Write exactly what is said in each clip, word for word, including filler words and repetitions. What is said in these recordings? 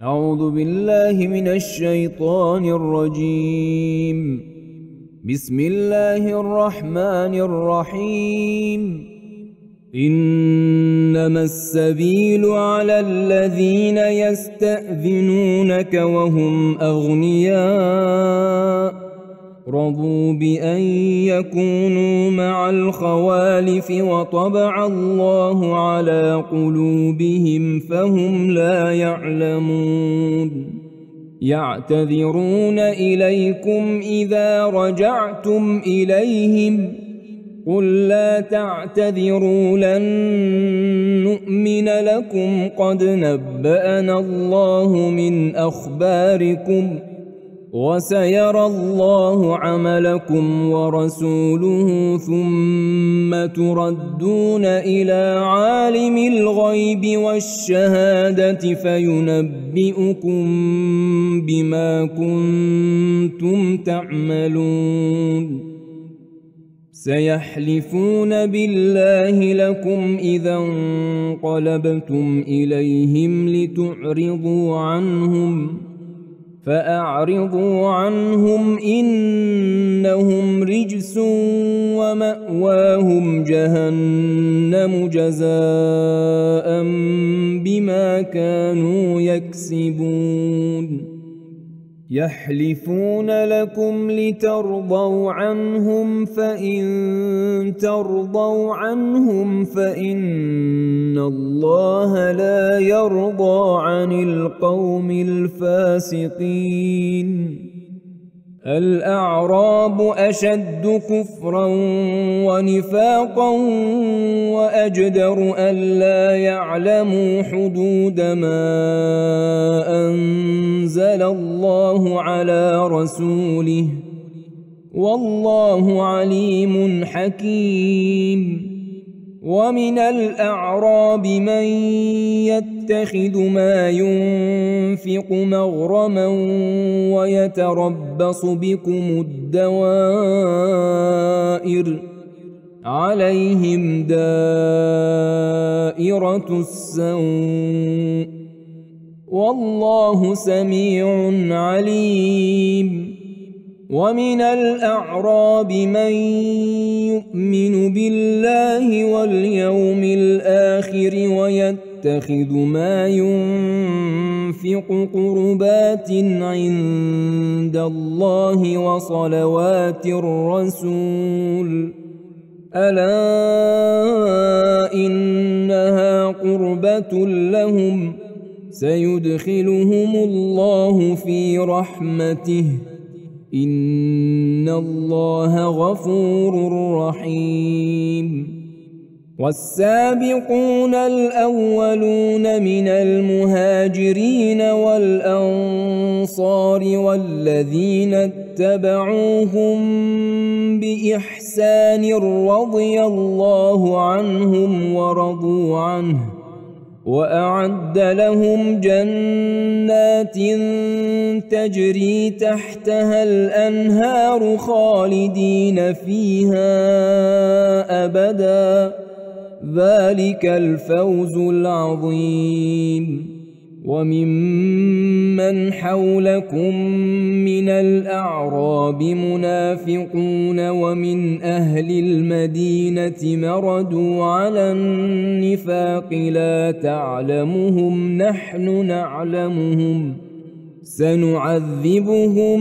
أعوذ بالله من الشيطان الرجيم. بسم الله الرحمن الرحيم. إنما السبيل على الذين يستأذنونك وهم أغنياء رضوا بأن يكونوا مع الخوالف وطبع الله على قلوبهم فهم لا يعلمون. يعتذرون إليكم إذا رجعتم إليهم قل لا تعتذروا لن نؤمن لكم قد نبأنا الله من أخباركم وسيرى الله عملكم ورسوله ثم تردون إلى عالم الغيب والشهادة فينبئكم بما كنتم تعملون. سيحلفون بالله لكم إذا انقلبتم إليهم لتعرضوا عنهم فأعرضوا عنهم إنهم رجس ومأواهم جهنم جزاء بما كانوا يكسبون. يحلفون لكم لترضوا عنهم فإن ترضوا عنهم فإن الله لا يرضى عن القوم الفاسقين. الأعراب أشد كفرا ونفاقا وأجدر ألا يعلموا حدود ما أنزل الله على رسوله والله عليم حكيم. ومن الأعراب من يتخذ ما ينفق مغرما ويتربص بكم الدوائر عليهم دائرة السوء والله سميع عليم. ومن الأعراب من يؤمن بالله واليوم الآخر ويتخذ ما ينفق قربات عند الله وصلوات الرسول ألا إنها قربة لهم سيدخلهم الله في رحمته إن الله غفور رحيم. والسابقون الأولون من المهاجرين والأنصار والذين اتبعوهم بإحسان رضي الله عنهم ورضوا عنه وأعد لهم جنات تجري تحتها الأنهار خالدين فيها أبدا ذلك الفوز العظيم. وممن حولكم من الأعراب منافقون ومن أهل المدينة مردوا على النفاق لا تعلمهم نحن نعلمهم سنعذبهم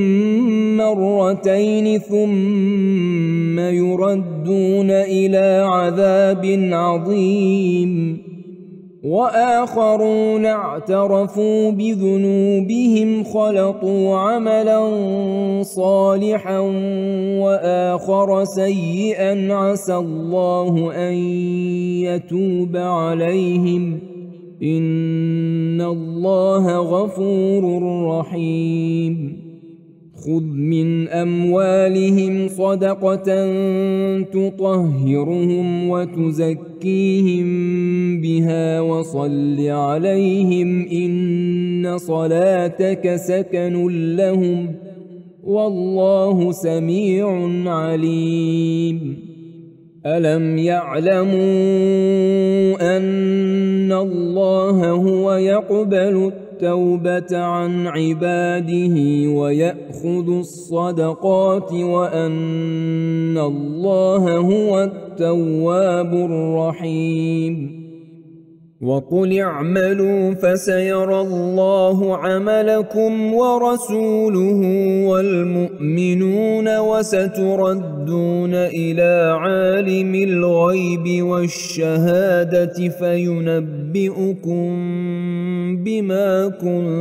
مرتين ثم يردون إلى عذاب عظيم. وآخرون اعترفوا بذنوبهم خلطوا عملا صالحا وآخر سيئا عسى الله أن يتوب عليهم إن الله غفور رحيم. خذ من أموالهم صدقة تطهرهم وتزكيهم بها وصل عليهم إن صلاتك سكن لهم والله سميع عليم. ألم يعلموا أن الله هو يقبل التوبة عن عباده ويأخذ الصدقات وأن الله هو التواب الرحيم وقل اعملوا فسيرى الله عملكم ورسوله والمؤمنون وستردون إلى عالم الغيب والشهادة فينبئكم بما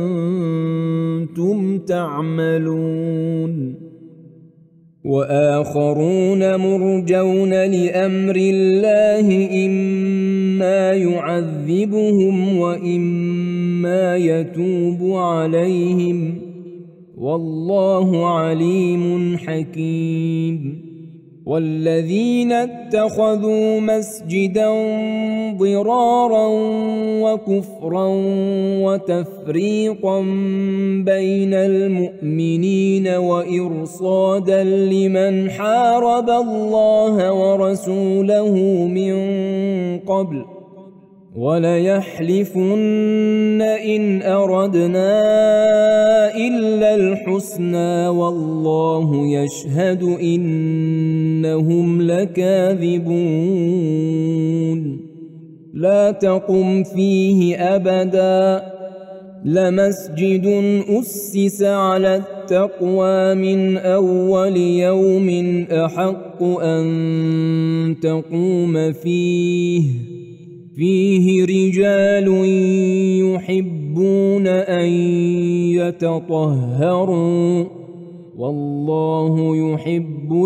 كنتم تعملون وآخرون مرجون لأمر الله إما يعذبهم وإما يتوب عليهم والله عليم حكيم والذين اتخذوا مسجدا ضرارا وكفرا وتفريقا بين المؤمنين وإرصادا لمن حارب الله ورسوله من قبل وليحلفن إن أردنا إلا الحسنى والله يشهد إنهم لكاذبون لا تقم فيه أبدا لمسجد أسس على التقوى من أول يوم أحق أن تقوم فيه فيه رجال يحبون أن يتطهروا والله يحب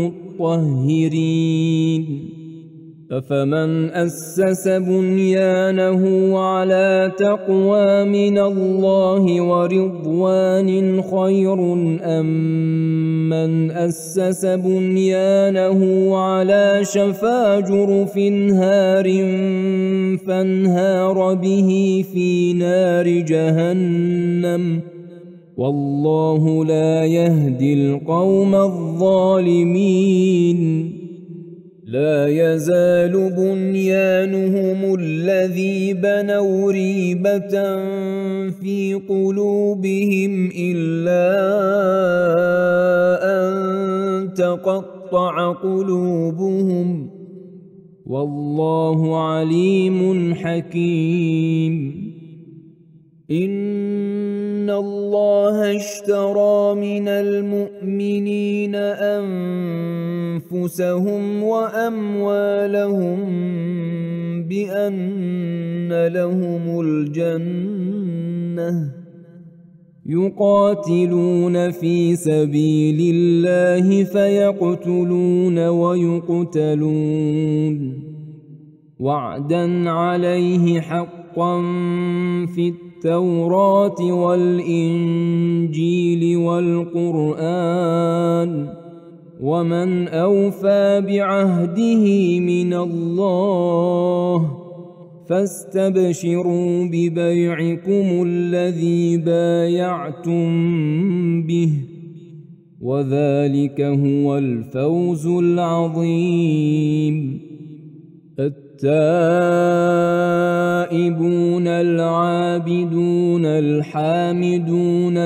المطهرين أفمن أسس بنيانه على تقوى من الله ورضوان خير أم من أسس بنيانه على شفا جرف هار فانهار به في نار جهنم والله لا يهدي القوم الظالمين لا يزال بنيانهم الذي بنوا ريبة في قلوبهم إلا أن تقطع قلوبهم والله عليم حكيم إن الله اشترى من المؤمنين أنفسهم وأموالهم بأن لهم الجنة يقاتلون في سبيل الله فيقتلون ويقتلون وعدا عليه حقا في التوراة والإنجيل والقرآن ومن أوفى بعهده من الله فاستبشروا ببيعكم الذي بايعتم به وذلك هو الفوز العظيم التائبون العابدون الحامدون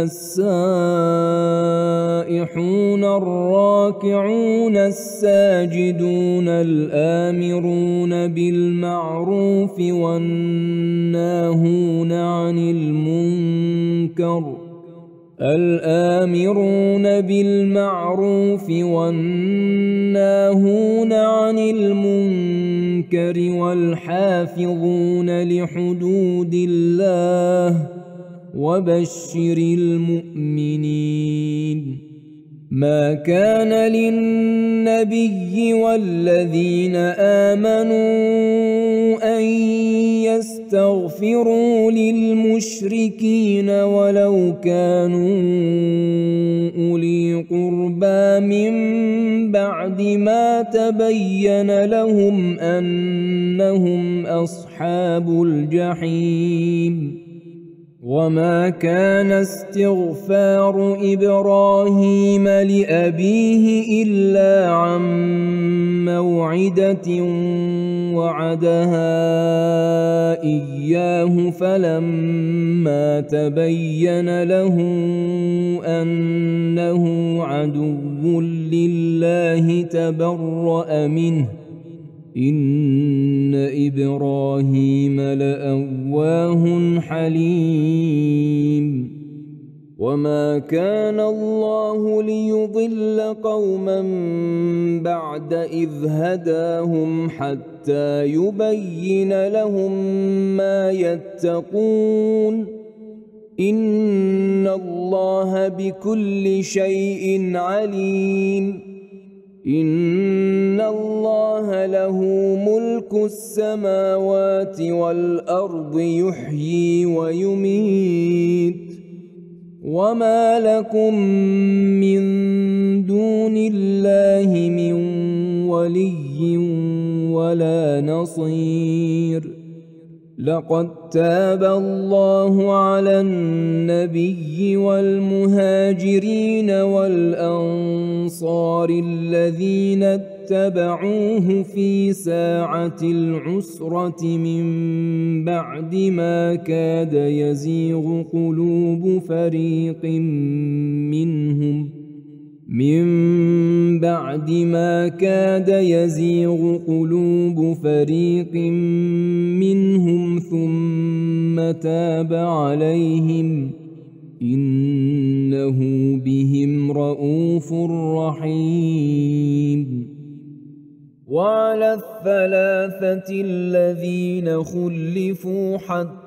السائحون الراكعون الساجدون الآمرون بالمعروف والناهون عن المنكر الآمرون بالمعروف والناهون عن المنكر والحافظون لحدود الله وبشر المؤمنين ما كان للنبي والذين آمنوا أن يستغفروا للمشركين ولو كانوا أولي قربى من بعد ما تبين لهم أنهم أصحاب الجحيم ما كان للنبي والذين آمنوا أن يستغفروا للمشركين ولو كانوا أولي قربى من بعد ما تبين لهم أنهم أصحاب الجحيم. ما كان للنبي والذين آمنوا أن يستغفروا للمشركين ولو كانوا أولي قربى من بعد ما تبين لهم أنهم أصحاب الجحيم وما كان استغفار إبراهيم لأبيه إلا عن موعدة وعدها إياه فلما تبين له أنه عدو لله تبرأ منه إن إبراهيم لأواه حليم وما كان الله ليضل قوما بعد إذ هداهم حتى يبين لهم ما يتقون إن الله بكل شيء عليم إن الله له ملك السماوات والأرض يحيي ويميت وما لكم من دون الله من ولي ولا نصير لقد تاب الله على النبي والمهاجرين والأنصار الذين اتبعوه في ساعة العسرة من بعد ما كاد يزيغ قلوب فريق منهم من بعد ما كاد يزيغ قلوب فريق منهم ثم تاب عليهم إنه بهم رءوف رحيم وعلى الثلاثة الذين خلفوا حتى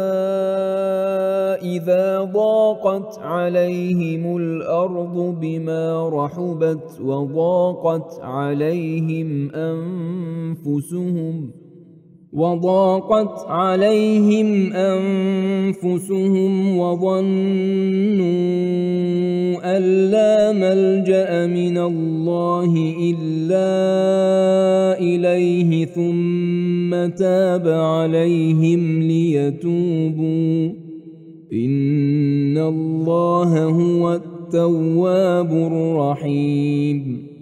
إذا ضاقت عليهم الأرض بما رحبت وضاقت عليهم أنفسهم وضاقت عليهم أنفسهم وظنوا أن لا ملجأ من الله إلا إليه ثم تاب عليهم ليتوبوا إن الله هو التواب الرحيم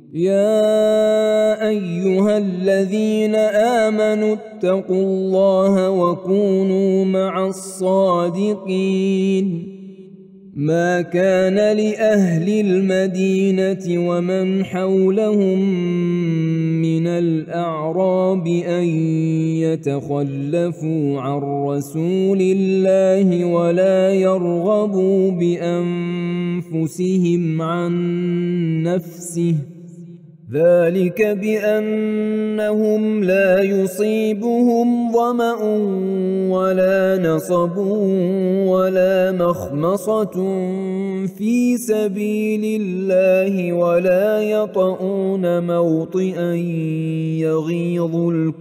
يا أيها الذين آمنوا اتقوا الله وكونوا مع الصادقين ما كان لأهل المدينة ومن حولهم من الأعراب أن يتخلفوا عن رسول الله ولا يرغبوا بأنفسهم عن نفسه ذلك بأنهم لا يصيبهم ظمأ ولا نصب ولا مخمصة في سبيل الله ولا يطؤون موطئا يغيظ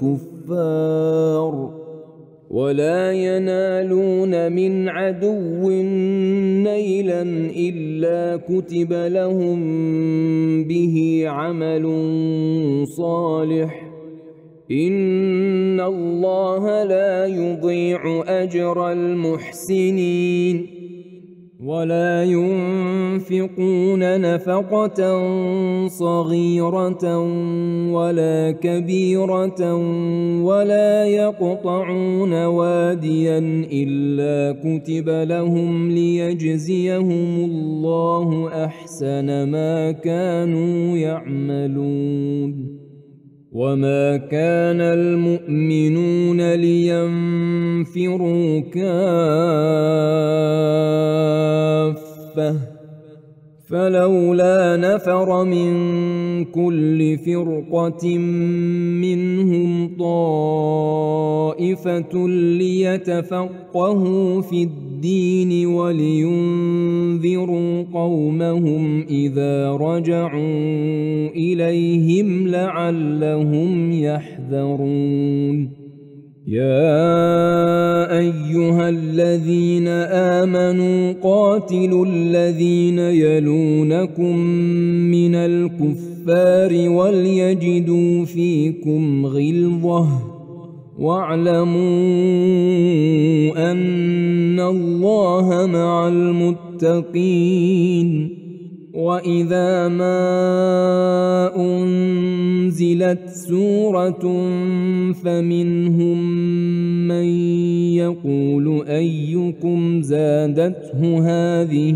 الكفار ولا ينالون من عدو نيلا إلا كتب لهم به عمل صالح إن الله لا يضيع أجر المحسنين ولا ينفقون نفقة صغيرة ولا كبيرة ولا يقطعون واديا إلا كتب لهم ليجزيهم الله أحسن ما كانوا يعملون وما كان المؤمنون لينفروا كافة فلولا نفر من كل فرقة منهم طائفة ليتفقهوا في الدين ولينذروا قومهم إذا رجعوا إليهم لعلهم يحذرون يا أيها الذين آمنوا قاتلوا الذين يلونكم من الكفار وليجدوا فيكم غلظة واعلموا أن الله مع المتقين. وإذا ما أنزلت سورة فمنهم من يقول أيكم زادته هذه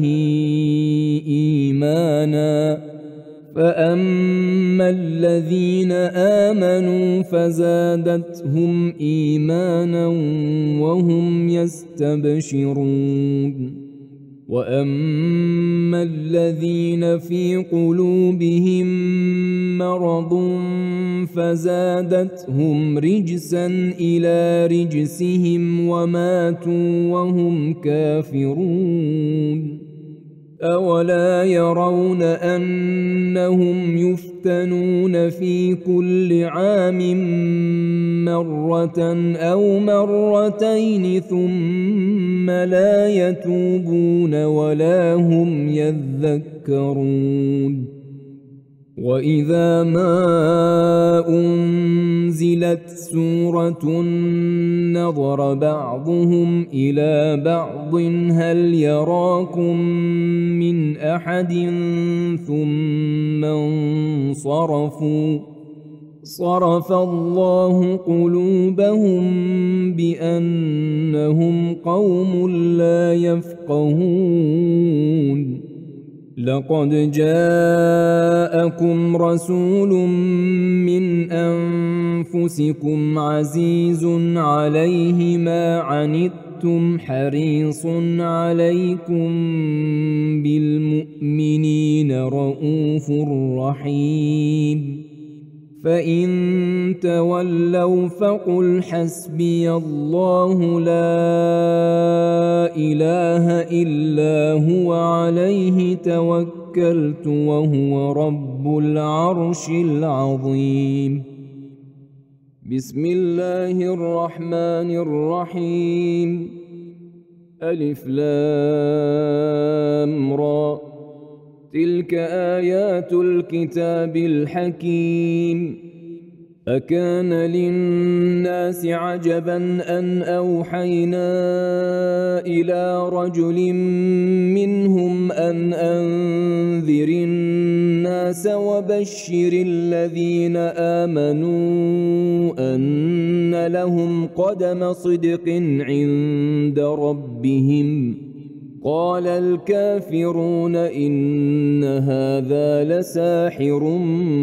إيمانا، فأما الذين آمنوا فزادتهم إيمانا وهم يستبشرون. وأما الذين في قلوبهم مرض فزادتهم رجسا إلى رجسهم وماتوا وهم كافرون. أولا يرون أنهم يفتنون في كل عام مرة أو مرتين ثم لا يتوبون ولا هم يذكرون. وإذا ما أنزلت سورة نظر بعضهم إلى بعض هل يراكم من أحد ثم انصرفوا صرف الله قلوبهم بأنهم قوم لا يفقهون. لقد جاءكم رسول من أنفسكم عزيز عليه ما عنتم حريص عليكم بالمؤمنين رؤوف رحيم. فإن تولوا فقل حسبي الله لا إله إلا هو عليه توكلت وهو رب العرش العظيم. بسم الله الرحمن الرحيم. ألف لام را تلك آيات الكتاب الحكيم. أكان للناس عجبا أن أوحينا إلى رجل منهم أن أنذر الناس وبشر الذين آمنوا أن لهم قدم صدق عند ربهم. قال الكافرون إن هذا لساحر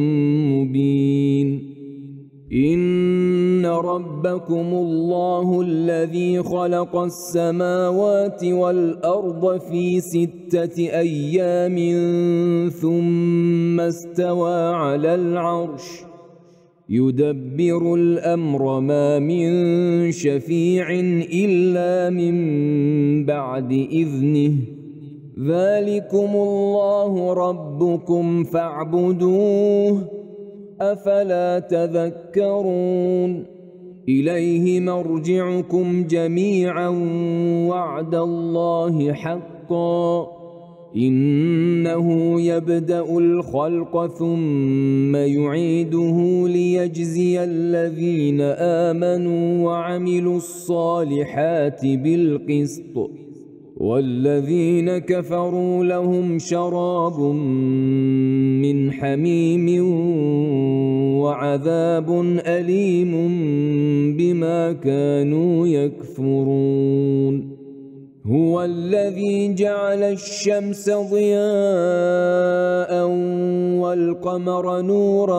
مبين. إن ربكم الله الذي خلق السماوات والأرض في ستة أيام ثم استوى على العرش يدبر الأمر ما من شفيع إلا من بعد إذنه. ذلكم الله ربكم فاعبدوه أفلا تذكرون. إليه مرجعكم جميعا وعد الله حقا إنه يبدأ الخلق ثم يعيده ليجزي الذين آمنوا وعملوا الصالحات بالقسط والذين كفروا لهم شراب من حميم وعذاب أليم بما كانوا يكفرون. هو الذي جعل الشمس ضياء والقمر نورا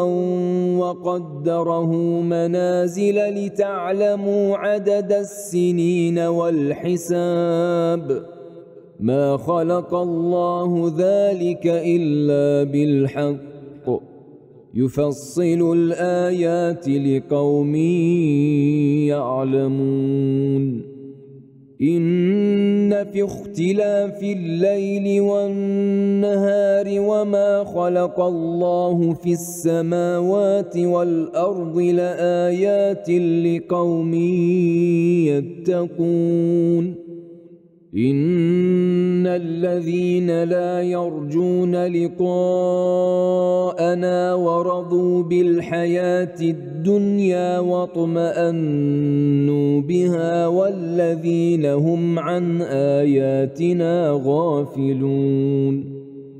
وقدره منازل لتعلموا عدد السنين والحساب. ما خلق الله ذلك إلا بالحق يفصل الآيات لقوم يعلمون. إن في اختلاف الليل والنهار وما خلق الله في السماوات والأرض لآيات لقوم يتقون. إن الذين لا يرجون لقاءنا ورضوا بالحياة الدنيا واطمأنوا بها والذين هم عن آياتنا غافلون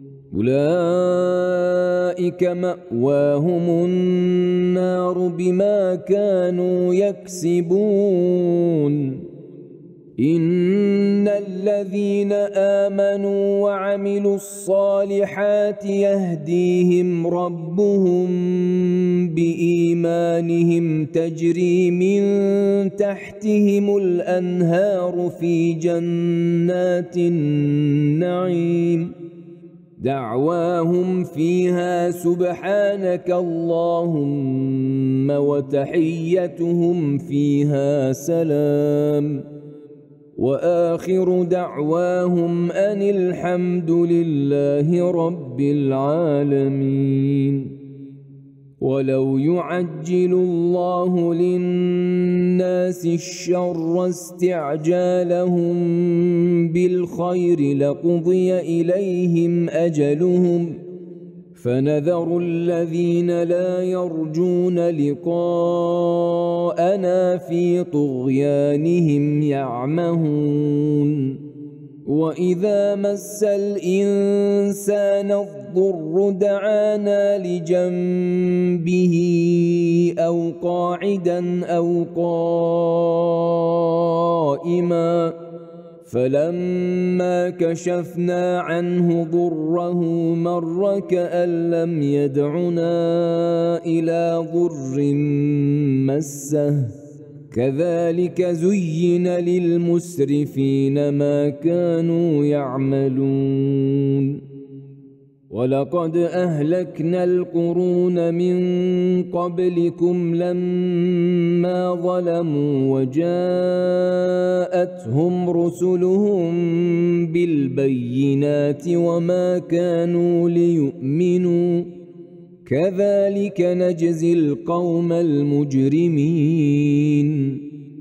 أولئك مأواهم النار بما كانوا يكسبون إن الذين آمنوا وعملوا الصالحات يهديهم ربهم بإيمانهم تجري من تحتهم الأنهار في جنات النعيم دعواهم فيها سبحانك اللهم وتحيتهم فيها سلام وآخر دعواهم أن الحمد لله رب العالمين. ولو يعجل الله للناس الشر استعجالهم بالخير لقضي إليهم أجلهم فنذر الذين لا يرجون لقاءنا في طغيانهم يعمهون وإذا مس الإنسان الضر دعانا لجنبه أو قاعدا أو قائما فلما كشفنا عنه ضره مر كأن لم يدعنا إلى ضر مسه كذلك زين للمسرفين ما كانوا يعملون ولقد أهلكنا القرون من قبلكم لما ظلموا وجاءتهم رسلهم بالبينات وما كانوا ليؤمنوا كذلك نجزي القوم المجرمين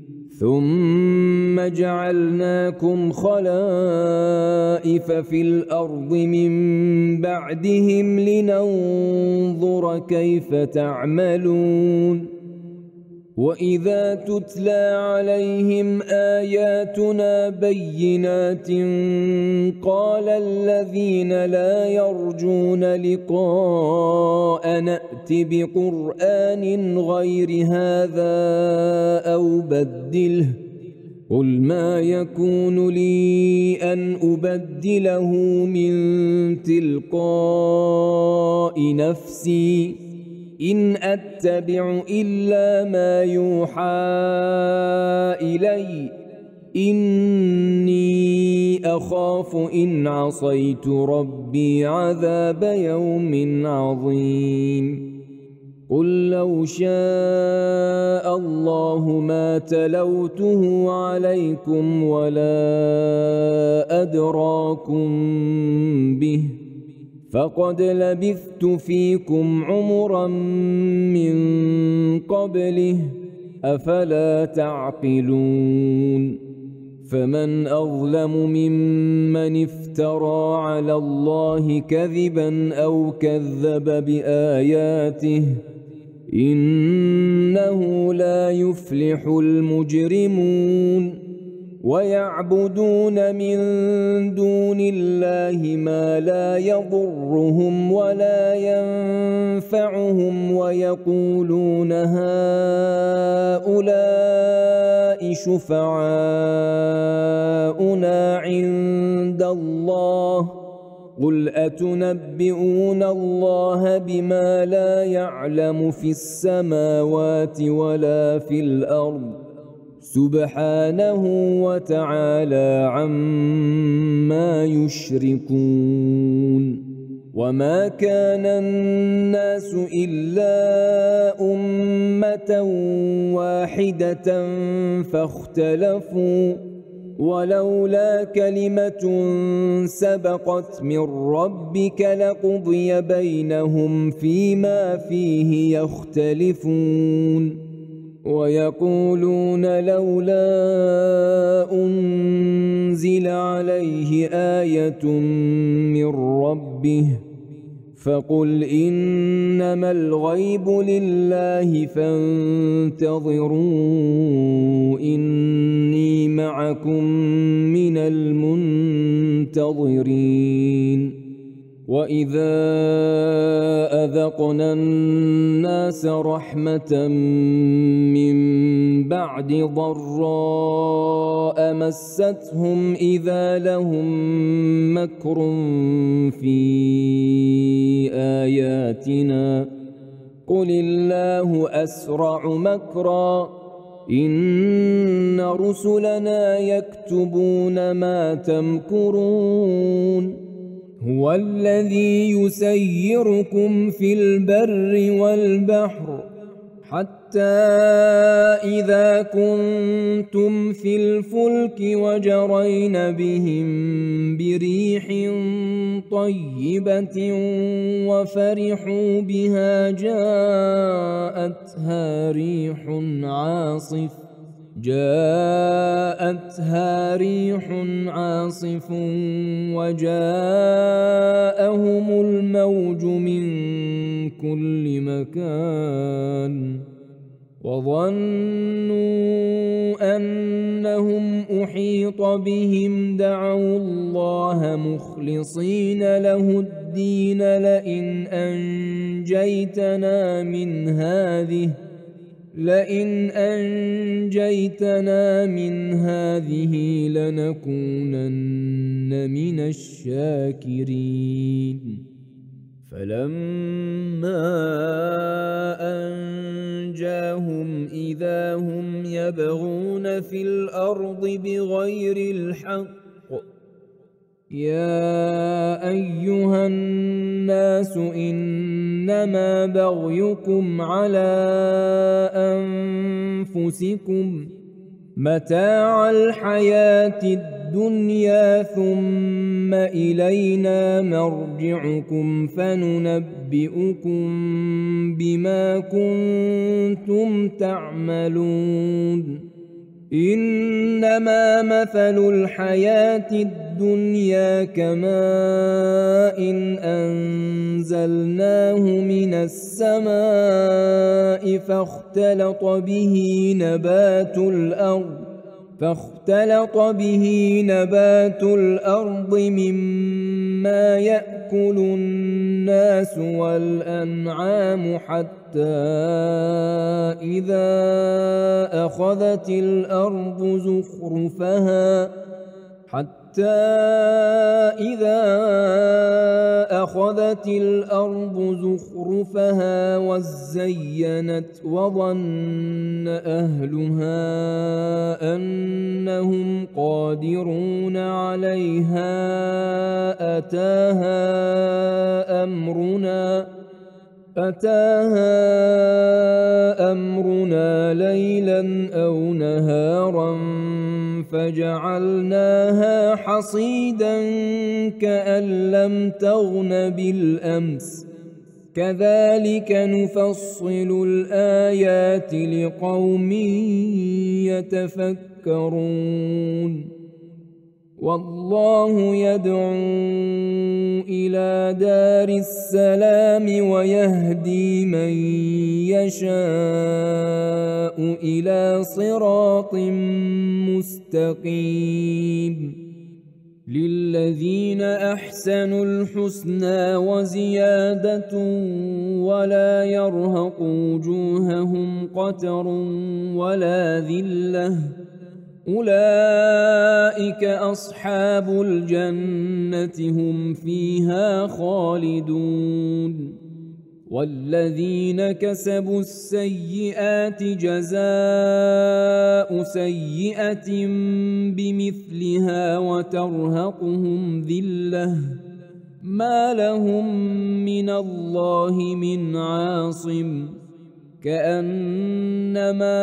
ثم جعلناكم خلائف في الأرض من بعدهم لننظر كيف تعملون وإذا تتلى عليهم آياتنا بينات قال الذين لا يرجون لقاءنا ائت بقرآن غير هذا أو بدله قل ما يكون لي أن أبدله من تلقاء نفسي إن أتبع إلا ما يوحى إلي إني أخاف إن عصيت ربي عذاب يوم عظيم قل لو شاء الله ما تلوته عليكم ولا أدراكم به فقد لبثت فيكم عمرا من قبله أفلا تعقلون فمن أظلم ممن افترى على الله كذبا أو كذب بآياته إنه لا يفلح المجرمون ويعبدون من دون الله ما لا يضرهم ولا ينفعهم ويقولون هؤلاء شفعاؤنا عند الله قل أتنبئون الله بما لا يعلم في السماوات ولا في الأرض سبحانه وتعالى عما يشركون وما كان الناس إلا أمة واحدة فاختلفوا ولولا كلمة سبقت من ربك لقضي بينهم فيما فيه يختلفون ويقولون لولا أنزل عليه آية من ربه فقل إنما الغيب لله فانتظروا إني معكم من المنتظرين وإذا أذقنا الناس رحمة من بعد ضراء مستهم إذا لهم مكر في آياتنا قل الله أسرع مكرا إن رسلنا يكتبون ما تمكرون هو الذي يسيركم في البر والبحر حتى إذا كنتم في الفلك وجرين بهم بريح طيبة وفرحوا بها جاءتها ريح عاصف جاءتها ريح عاصف وجاءهم الموج من كل مكان وظنوا أنهم أحيط بهم دعوا الله مخلصين له الدين لئن أنجيتنا من هذه لئن أنجيتنا من هذه لنكونن من الشاكرين فلما أنجاهم إذا هم يبغون في الأرض بغير الحق يا أيها الناس إنما بغيكم على أنفسكم متاع الحياة الدنيا ثم إلينا مرجعكم فننبئكم بما كنتم تعملون إنما مثل الحياة الدنيا كماء إن أنزلناه من السماء فاختلط به نبات الأرض فاختلط به نبات الأرض مما يأكل الناس والأنعام حتى إذا أخذت الأرض زخرفها حتى إذا أخذت الأرض زخرفها وزينت وظن أهلها أنهم قادرون عليها أتاها أمرنا أتاها أمرنا ليلا أو نهارا فجعلناها حصيدا كأن لم تغن بالأمس كذلك نفصل الآيات لقوم يتفكرون والله يدعو إلى دار السلام ويهدي من يشاء إلى صراط مستقيم للذين أحسنوا الحسنى وزيادة ولا يرهق وجوههم قتر ولا ذلة أولئك أصحاب الجنة هم فيها خالدون والذين كسبوا السيئات جزاء سيئة بمثلها وترهقهم ذلة ما لهم من الله من عاصم كأنما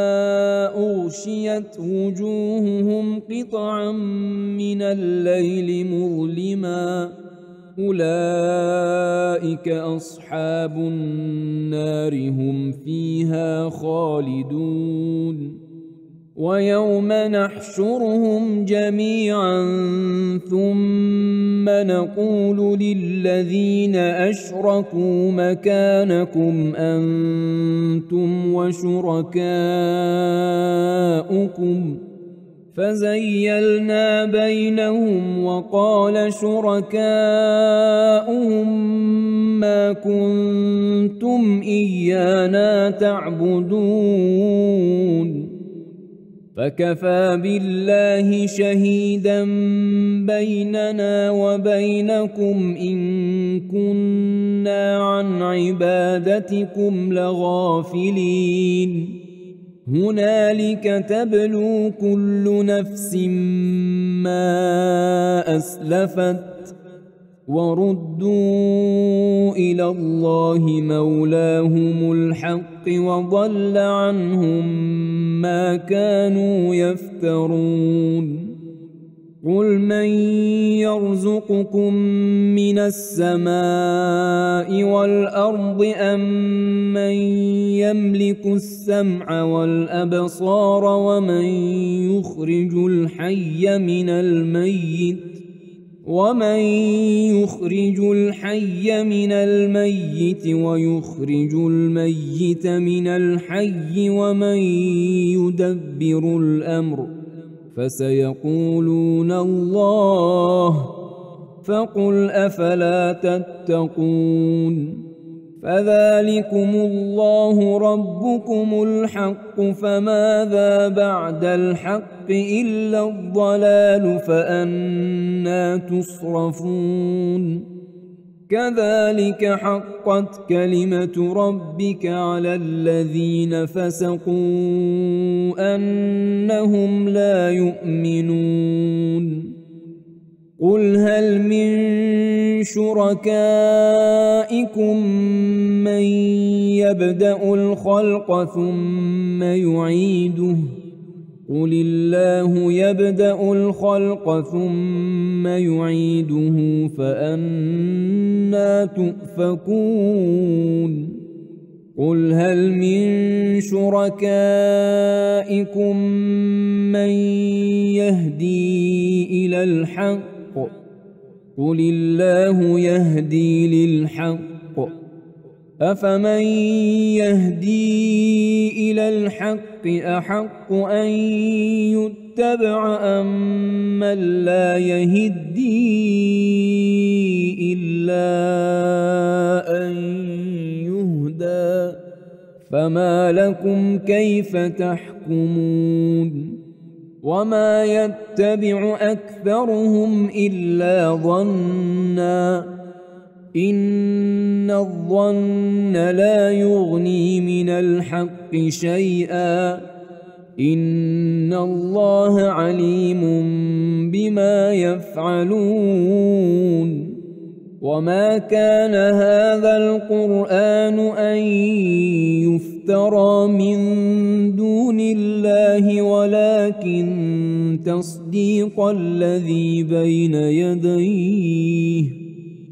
أغشيت وجوههم قطعا من الليل مظلما أولئك أصحاب النار هم فيها خالدون ويوم نحشرهم جميعا ثم نقول للذين أشركوا مكانكم أنتم وشركاؤكم فزيلنا بينهم وقال شركاؤهم ما كنتم إيانا تعبدون فكفى بالله شهيدا بيننا وبينكم إن كنا عن عبادتكم لغافلين هنالك تبلو كل نفس ما أسلفت وردوا إلى الله مولاهم الحق وضل عنهم ما كانوا يفترون قل من يرزقكم من السماء والأرض أم من يملك السمع والأبصار ومن يخرج الحي من الميت ومن يخرج الحي من الميت ويخرج الميت من الحي ومن يدبر الأمر فسيقولون الله فقل أفلا تتقون فذلكم الله ربكم الحق فماذا بعد الحق إلا الضلال فأنى تصرفون كذلك حقت كلمة ربك على الذين فسقوا أنهم لا يؤمنون قل هل من شركائكم من يبدأ الخلق ثم يعيده قل الله يبدأ الخلق ثم يعيده فأنى تؤفكون قل هل من شركائكم من يهدي إلى الحق قل الله يهدي للحق أفمن يهدي إلى الحق أحق أن يتبع أم من لا يهدي إلا أن يهدى فما لكم كيف تحكمون وما يتبع أكثرهم إلا ظنّا إن الظن لا يغني من الحق شيئا إن الله عليم بما يفعلون وما كان هذا القرآن أن يفترى من دون الله ولكن تصديق الذي بين يديه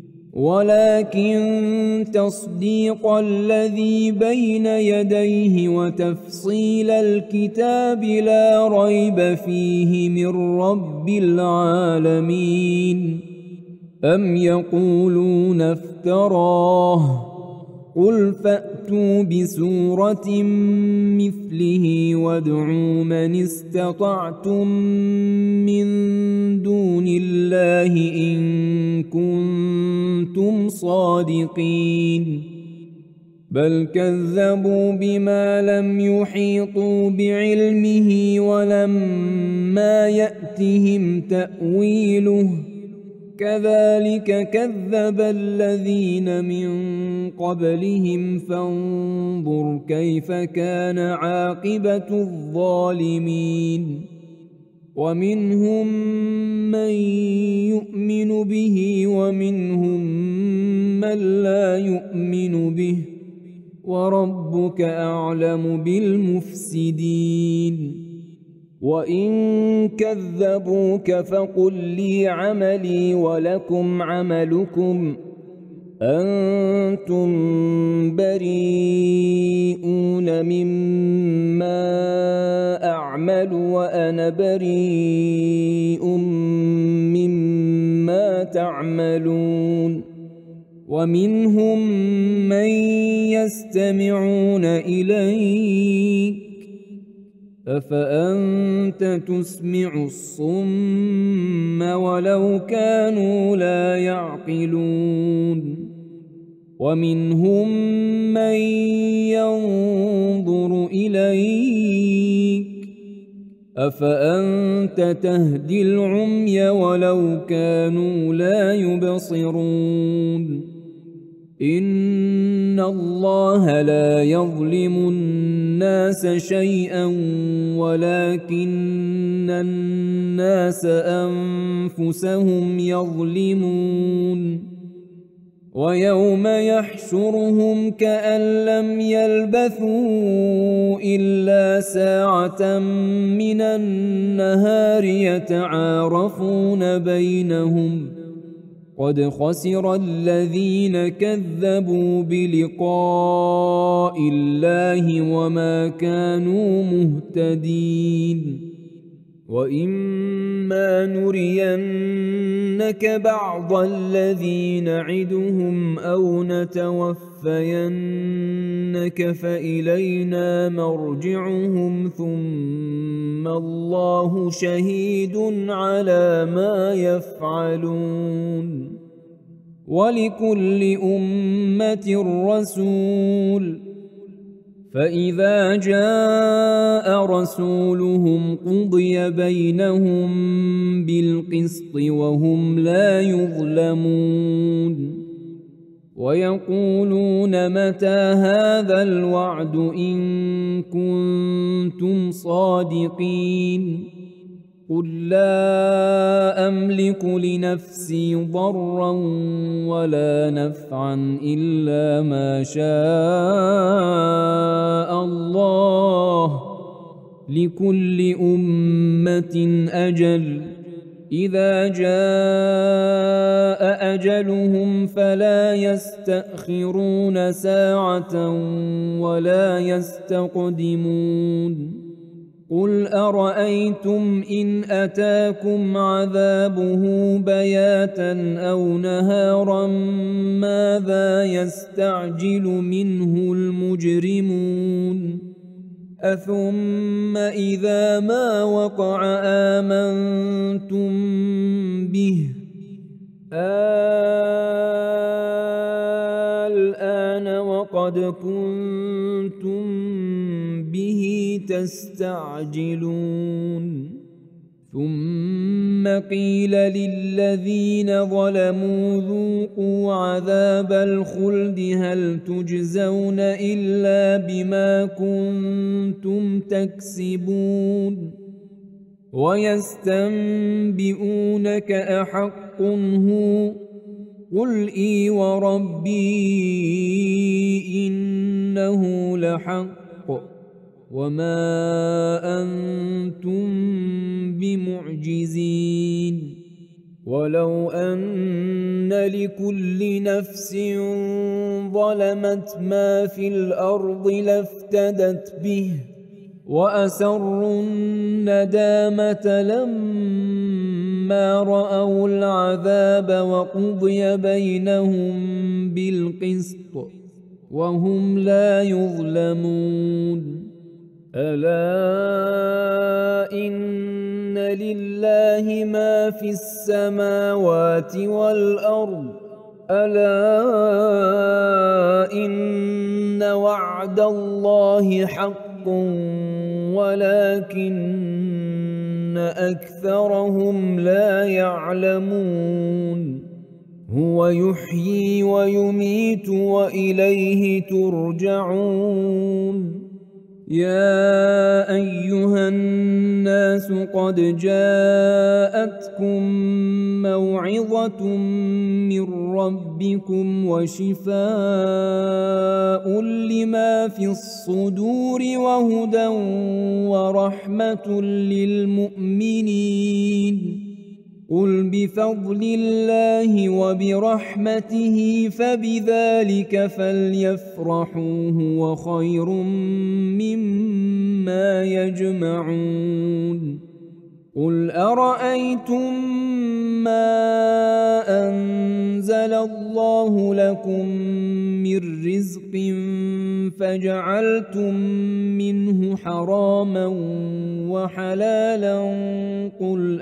ولكن تصديق الذي بين يديه وتفصيل الكتاب لا ريب فيه من رب العالمين أم يقولون افتراه قل فأتوا بسورة مثله وادعوا من استطعتم من دون الله إن كنتم صادقين بل كذبوا بما لم يحيطوا بعلمه ولما يأتهم تأويله كذلك كذب الذين من قبلهم فانظر كيف كان عاقبة الظالمين ومنهم من يؤمن به ومنهم من لا يؤمن به وربك أعلم بالمفسدين وإن كذبوك فقل لي عملي ولكم عملكم أنتم بريئون مما أعمل وأنا بريء مما تعملون ومنهم من يستمعون إليك أفأنت تسمع الصم ولو كانوا لا يعقلون ومنهم من ينظر إليك أفأنت تهدي العمي ولو كانوا لا يبصرون إن الله لا يظلم الناس شيئا ولكن الناس أنفسهم يظلمون ويوم يحشرهم كأن لم يلبثوا إلا ساعة من النهار يتعارفون بينهم قد خسر الذين كذبوا بلقاء الله وما كانوا مهتدين وإما نرينك بعض الذي نعدهم أو نتوفينك فإلينا مرجعهم ثم الله شهيد على ما يفعلون ولكل أمة رسول فإذا جاء رسولهم قضي بينهم بالقسط وهم لا يظلمون ويقولون متى هذا الوعد إن كنتم صادقين قل لا أملك لنفسي ضرا ولا نفعا إلا ما شاء الله لكل أمة أجل إذا جاء أجلهم فلا يستأخرون ساعة ولا يستقدمون قل أرأيتم إن أتاكم عذابه بياتا أو نهارا ماذا يستعجل منه المجرمون أثم إذا ما وقع آمنتم به الآن وقد كنتم به تستعجلون ثم قيل للذين ظلموا ذوقوا عذاب الخلد هل تجزون إلا بما كنتم تكسبون ويستنبئونك أحق هو قل إي وربي إنه لحق وما أنتم بمعجزين ولو أن لكل نفس ظلمت ما في الأرض لافتدت به وأسروا الندامة لما رأوا العذاب وقضي بينهم بالقسط وهم لا يظلمون ألا إن لله ما في السماوات والأرض ألا إن وعد الله حق ولكن أكثرهم لا يعلمون هو يحيي ويميت وإليه ترجعون يا أيها الناس قد جاءتكم موعظة من ربكم وشفاء لما في الصدور وهدى ورحمة للمؤمنين قل بفضل الله وبرحمته فبذلك فليفرحوا هو خير مما يجمعون قل أرأيتم ما أنزل الله لكم من رزق فجعلتم منه حراما وحلالا قل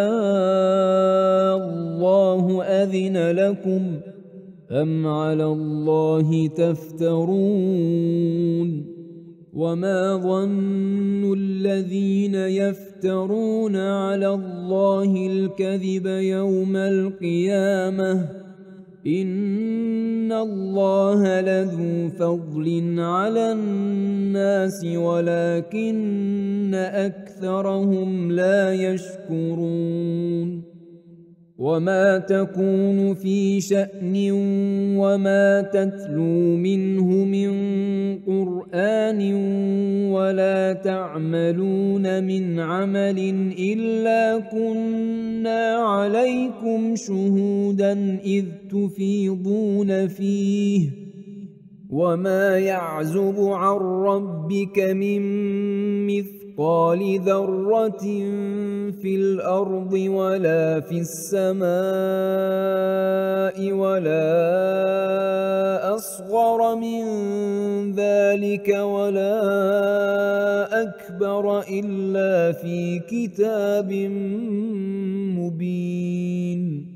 آه الله أذن لكم أم على الله تفترون وما ظن الذين يفترون على الله الكذب يوم القيامة إن الله لذو فضل على الناس ولكن أكثرهم لا يشكرون وما تكون في شأن وما تتلو منه من قرآن ولا تعملون من عمل إلا كنا عليكم شهودا إذ تفيضون فيه وما يعزب عن ربك من مثقال ذرة في الأرض ولا في السماء ولا أصغر من ذلك ولا أكبر إلا في كتاب مبين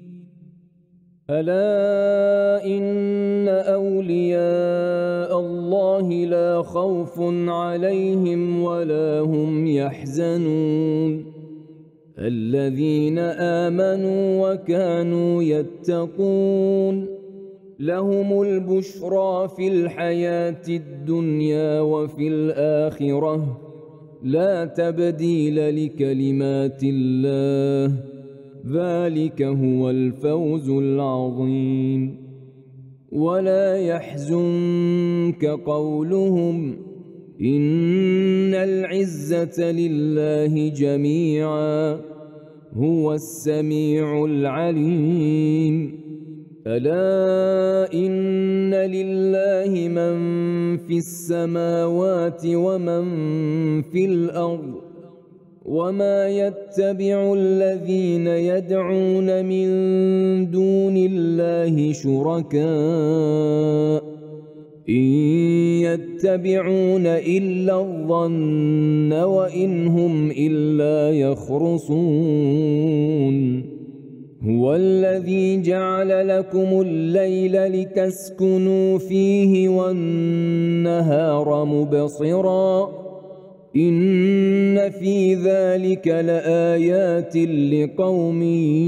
ألا إن أولياء الله لا خوف عليهم ولا هم يحزنون الذين آمنوا وكانوا يتقون لهم البشرى في الحياة الدنيا وفي الآخرة لا تبديل لكلمات الله ذلك هو الفوز العظيم ولا يحزنك قولهم إن العزة لله جميعا هو السميع العليم ألا إن لله من في السماوات ومن في الأرض وما يتبع الذين يدعون من دون الله شركاء إن يتبعون إلا الظن وإن هم إلا يخرصون هو الذي جعل لكم الليل لتسكنوا فيه والنهار مبصراً إن في ذلك لآيات لقوم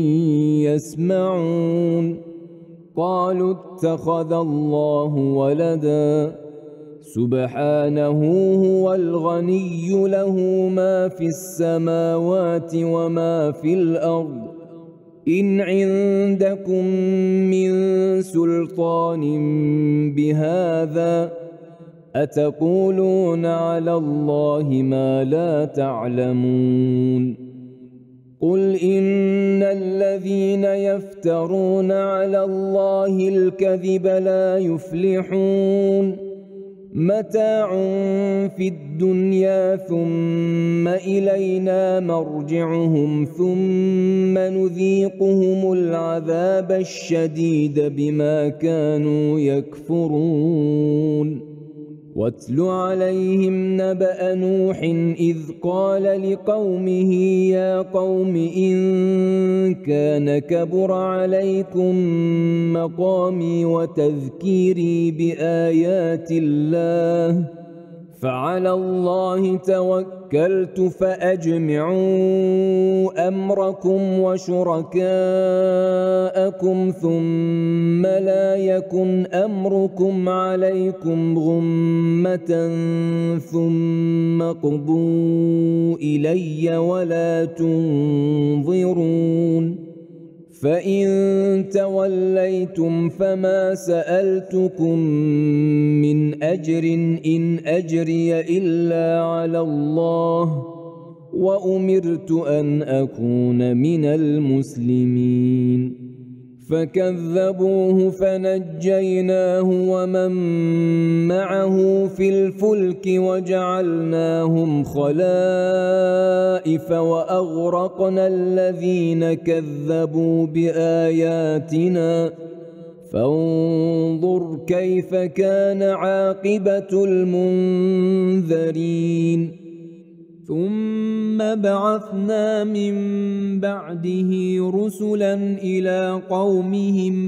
يسمعون قالوا اتخذ الله ولدا سبحانه هو الغني له ما في السماوات وما في الأرض إن عندكم من سلطان بهذا أتقولون على الله ما لا تعلمون قل إن الذين يفترون على الله الكذب لا يفلحون متاع في الدنيا ثم إلينا مرجعهم ثم نذيقهم العذاب الشديد بما كانوا يكفرون واتل عليهم نبأ نوح إذ قال لقومه يا قوم إن كان كبر عليكم مقامي وتذكيري بآيات الله فعلى الله توكلت فأجمعوا أمركم وشركاءكم ثم لا يكن أمركم عليكم غمة ثم اقضوا إلي ولا تنظرون فإن توليتم فما سألتكم من أجر إن أجري إلا على الله وأمرت أن أكون من المسلمين فكذبوه فنجيناه ومن معه في الفلك وجعلناهم خلائف وأغرقنا الذين كذبوا بآياتنا فانظر كيف كان عاقبة المنذرين ثم بعثنا من بعده رسلا إلى قومهم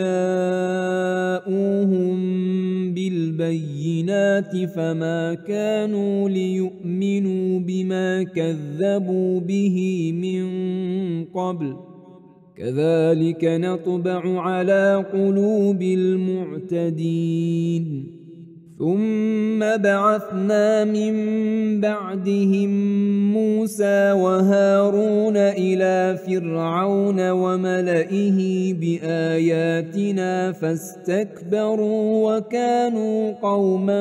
فجاءوهم بالبينات فما كانوا ليؤمنوا بما كذبوا به من قبل كذلك نطبع على قلوب المعتدين ثم بعثنا من بعدهم موسى وهارون إلى فرعون وملئه بآياتنا فاستكبروا وكانوا قوما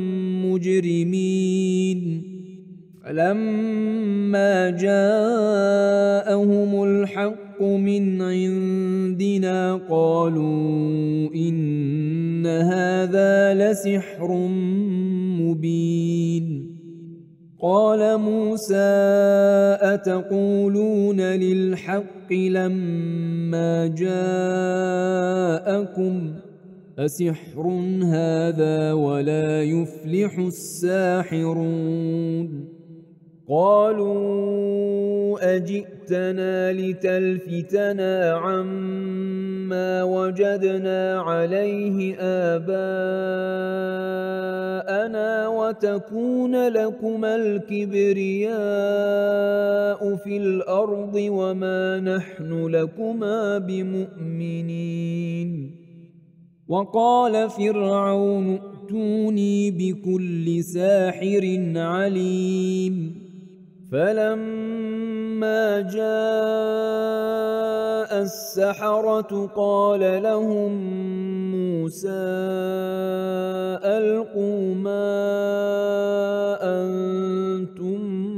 مجرمين فلما جاءهم الحق من عندنا قالوا إن هذا لسحر مبين قال موسى أتقولون للحق لما جاءكم أسحر هذا ولا يفلح الساحرون قالوا أجئتنا لتلفتنا عما وجدنا عليه آباءنا وتكون لكما الكبرياء في الأرض وما نحن لكما بمؤمنين وقال فرعون ائتوني بكل ساحر عليم فلما جاء السحرة قال لهم موسى ألقوا ما أنتم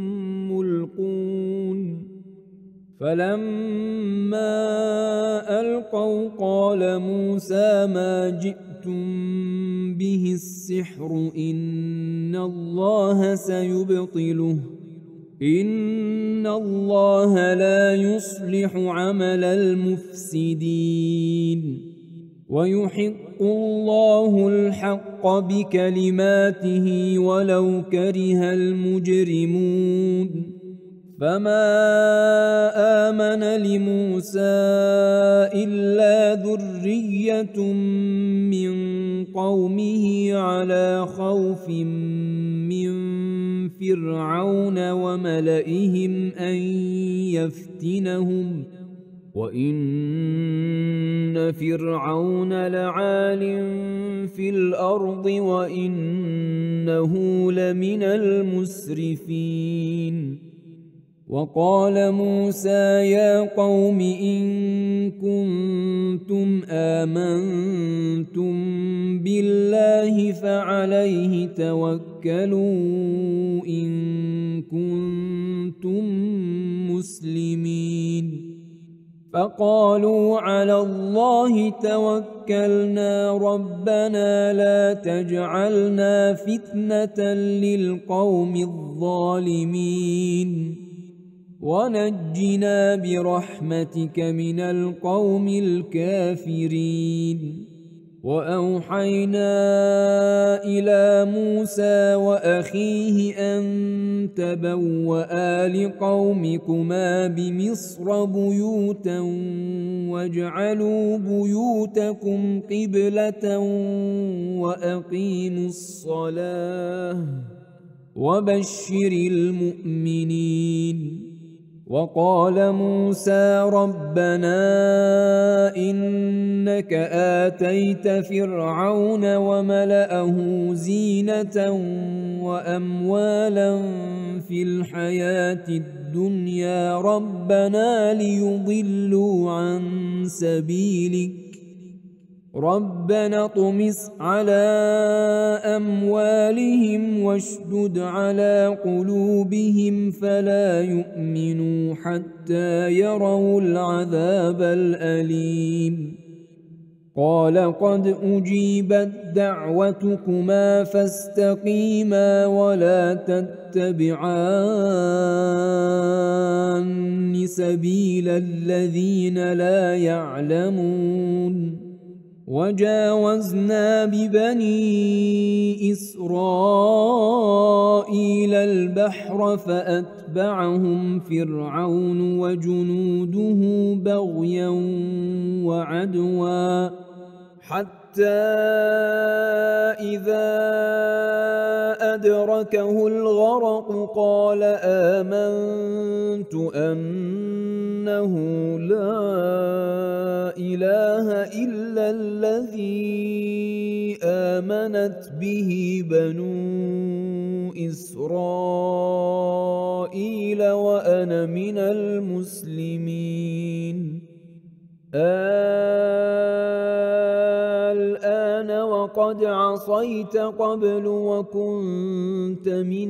ملقون فلما ألقوا قال موسى ما جئتم به السحر إن الله سيبطله إن الله لا يصلح عمل المفسدين ويحق الله الحق بكلماته ولو كره المجرمون فما آمن لموسى إلا ذرية من قومه على خوف من فرعون وملئهم أن يفتنهم وإن فرعون لعال في الأرض وإنه لمن المسرفين وقال موسى يا قوم إن كنتم آمنتم بالله فعليه توكلوا إن كنتم مسلمين فقالوا على الله توكلنا ربنا لا تجعلنا فتنة للقوم الظالمين ونجنا برحمتك من القوم الكافرين وأوحينا إلى موسى وأخيه أن تبوأ لقومكما بمصر بيوتا واجعلوا بيوتكم قبلة وأقيموا الصلاة وبشر المؤمنين. وقال موسى ربنا إنك آتيت فرعون وملأه زينة وأموالا في الحياة الدنيا ربنا ليضلوا عن سبيلك ربنا اطمس على أموالهم واشدد على قلوبهم فلا يؤمنوا حتى يروا العذاب الأليم. قال قد أجيبت دعوتكما فاستقيما ولا تتبعان سبيل الذين لا يعلمون. وجاوزنا ببني إسرائيل البحر فأتبعهم فرعون وجنوده بغيا وعدوا حتى إذا أدركه الغرق قال آمنت أنه لا إله إلا الذي آمنت به بنو إسرائيل وأنا من المسلمين. الآن وقد عصيت قبل وكنت من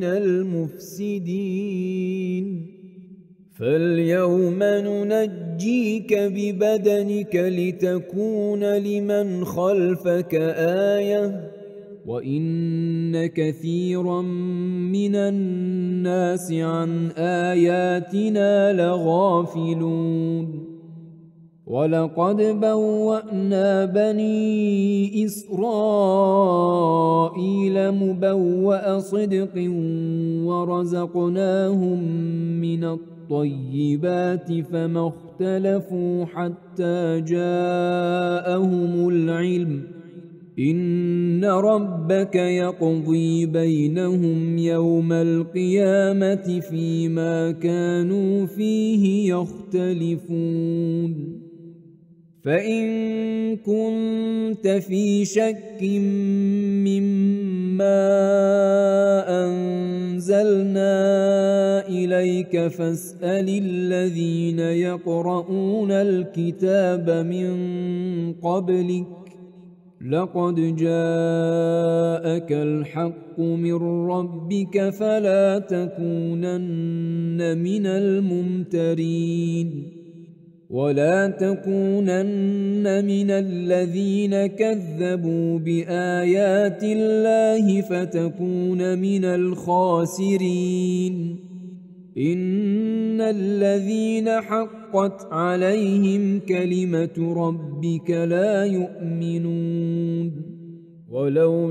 المفسدين فاليوم ننجيك ببدنك لتكون لمن خلفك آية وإن كثيرا من الناس عن آياتنا لغافلون. ولقد بوأنا بني إسرائيل مبوأ صدق ورزقناهم من الطيبات فما اختلفوا حتى جاءهم العلم إن ربك يقضي بينهم يوم القيامة فيما كانوا فيه يختلفون. فإن كنت في شك مما أنزلنا إليك فاسأل الذين يقرؤون الكتاب من قبلك لقد جاءك الحق من ربك فلا تكونن من الممترين. ولا تكونن من الذين كذبوا بآيات الله فتكون من الخاسرين. إن الذين حقت عليهم كلمة ربك لا يؤمنون. ولو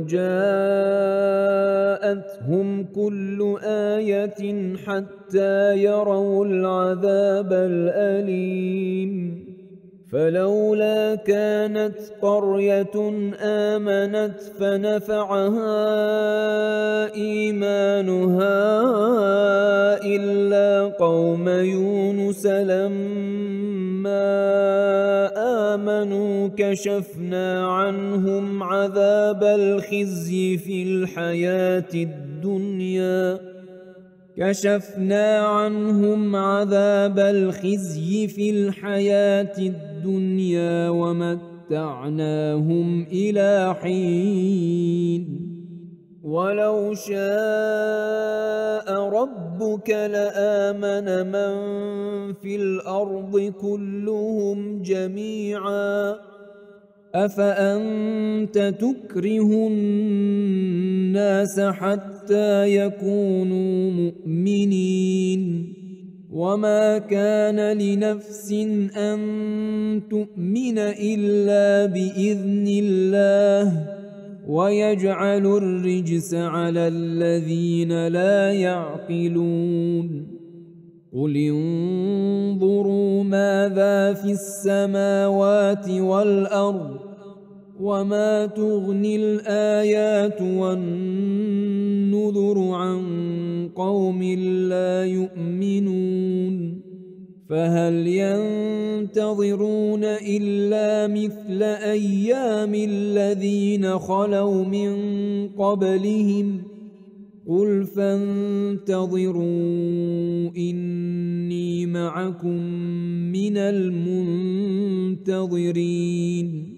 جاءتهم كل آية حتى يروا العذاب الأليم فلولا كانت قرية آمنت فنفعها إيمانها إلا قوم يونس لما آمنوا كشفنا عنهم عذاب الخزي في الحياة الدنيا كشفنا عنهم عذاب الخزي في الحياة الدنيا ومتعناهم إلى حين. ولو شاء ربك لآمن من في الأرض كلهم جميعا أفأنت تكره الناس حتى يكونوا مؤمنين وما كان لنفس أن تؤمن إلا بإذن الله ويجعل الرجس على الذين لا يعقلون. قل انظروا ماذا في السماوات والأرض وما تغني الآيات والنذر عن قوم لا يؤمنون فهل ينتظرون إلا مثل أيام الذين خلوا من قبلهم قل فانتظروا إني معكم من المنتظرين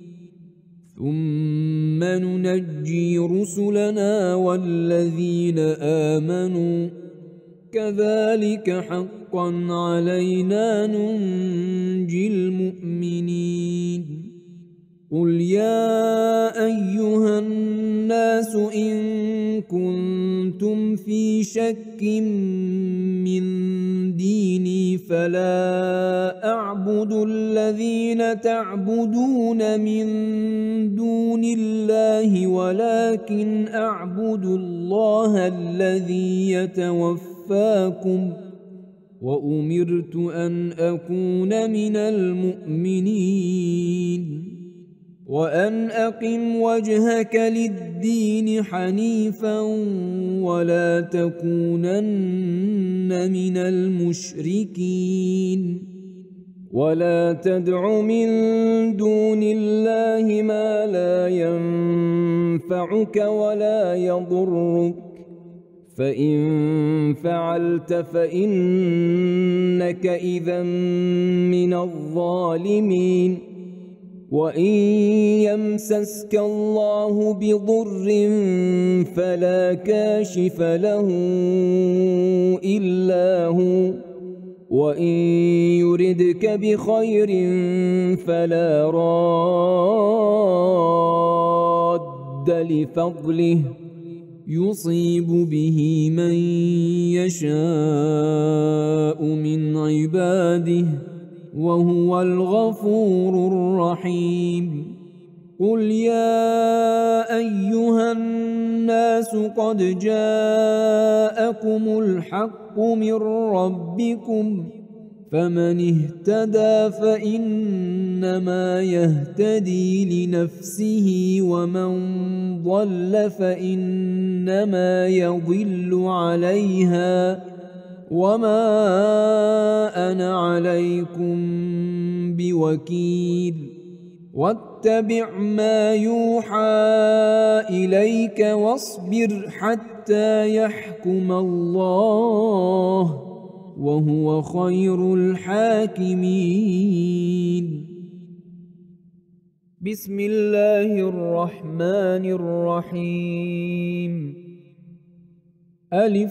ثم ننجي رسلنا والذين آمنوا كذلك حقا علينا ننجي المؤمنين قل يا أيها الناس إن كنتم في شك من ديني فلا أعبد الذين تعبدون من دون الله ولكن أعبد الله الذي يتوفاكم وأمرت أن أكون من المؤمنين وأن أقم وجهك للدين حنيفا ولا تكونن من المشركين ولا تدع من دون الله ما لا ينفعك ولا يضرك فإن فعلت فإنك إذا من الظالمين وإن يمسسك الله بضر فلا كاشف له إلا هو وإن يردك بخير فلا راد لفضله يصيب به من يشاء من عباده وهو الغفور الرحيم قل يا أيها الناس قد جاءكم الحق من ربكم فمن اهتدى فإنما يهتدي لنفسه ومن ضل فإنما يضل عليها وما أنا عليكم بوكيل واتبع ما يوحى إليك واصبر حتى يحكم الله وهو خير الحاكمين بسم الله الرحمن الرحيم ألف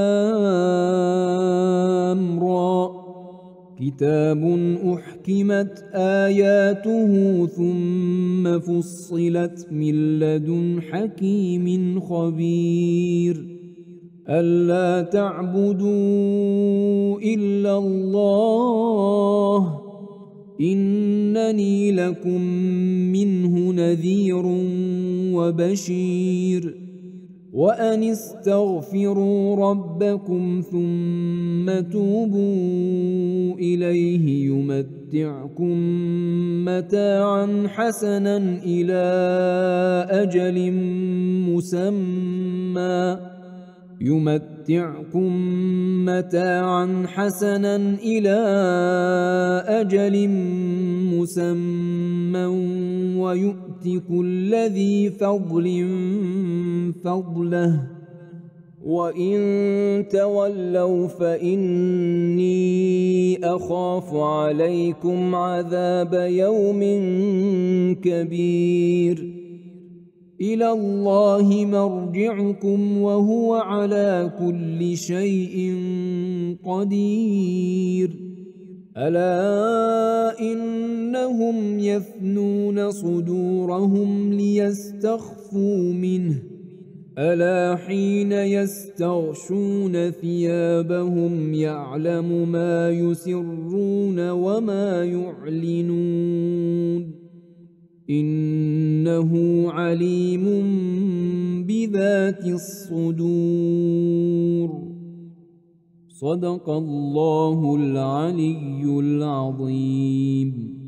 لام را كتاب أحكمت آياته ثم فصلت من لدن حكيم خبير ألا تعبدوا إلا الله إنني لكم منه نذير وبشير وأن استغفروا ربكم ثم توبوا إليه يمتعكم متاعا حسنا إلى أجل مسمى يمتعكم متاعا حسنا إلى أجل مسمى ويؤت كل ذي فضل فضله وإن تولوا فإني أخاف عليكم عذاب يوم كبير إلى الله مرجعكم وهو على كل شيء قدير ألا إنهم يثنون صدورهم ليستخفوا منه ألا حين يستغشون ثيابهم يعلم ما يسرون وما يعلنون إنه عليم بذات الصدور صدق الله العلي العظيم.